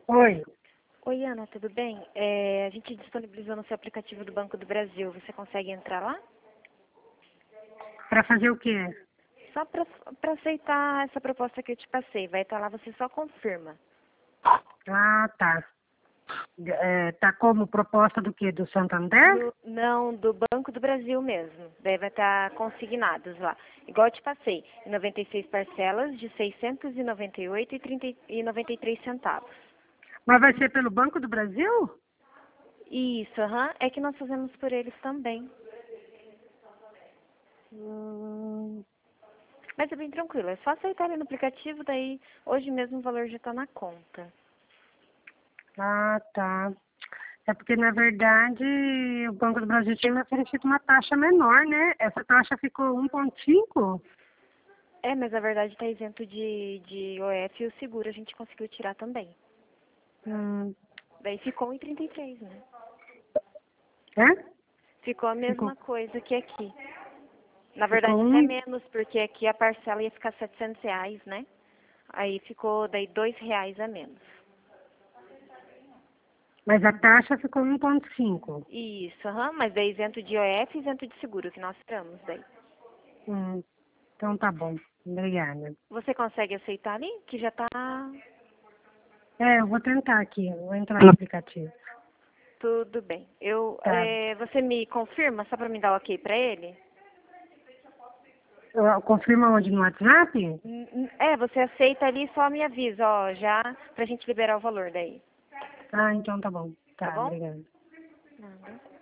Oi, Oi, Ana, tudo bem? A gente disponibilizou no seu aplicativo do Banco do Brasil. Você consegue entrar lá? para fazer o quê? Só para aceitar essa proposta que eu te passei. Vai estar lá, você só confirma. Ah, tá. Tá como proposta do quê? Do Santander? Não, do Banco do Brasil mesmo. Daí vai estar consignados lá. Igual eu te passei, em 96 parcelas de 698,93 centavos. Mas vai ser pelo Banco do Brasil? Isso, aham. É que nós fazemos por eles também. Hum, Mas é bem tranquilo, é só aceitar ali no aplicativo, daí hoje mesmo o valor já está na conta. ah, tá. É porque, na verdade, o Banco do Brasil tinha me oferecido uma taxa menor, né? Essa taxa ficou 1,5? É, mas a verdade está isento de OF e o seguro a gente conseguiu tirar também. Hum, Daí ficou em 33, né? é? Ficou a Ficou, mesma coisa que aqui. Na ficou verdade até um, menos, porque aqui a parcela ia ficar R$ 700, né? Aí ficou daí R$ 2 a menos. mas a taxa ficou 1,5. Isso, aham, mas daí isento de OF e isento de seguro que nós tiramos daí. Então tá bom. Obrigada. Você consegue aceitar ali? Que já tá Eu vou tentar aqui. Eu vou entrar no aplicativo. tudo bem. Tá. Você me confirma só para me dar o ok para ele? Confirma onde? No WhatsApp? Você aceita ali, só me avisa, ó, já pra gente liberar o valor daí, Ah, então tá bom. tá Tá, bom? obrigada. Nada.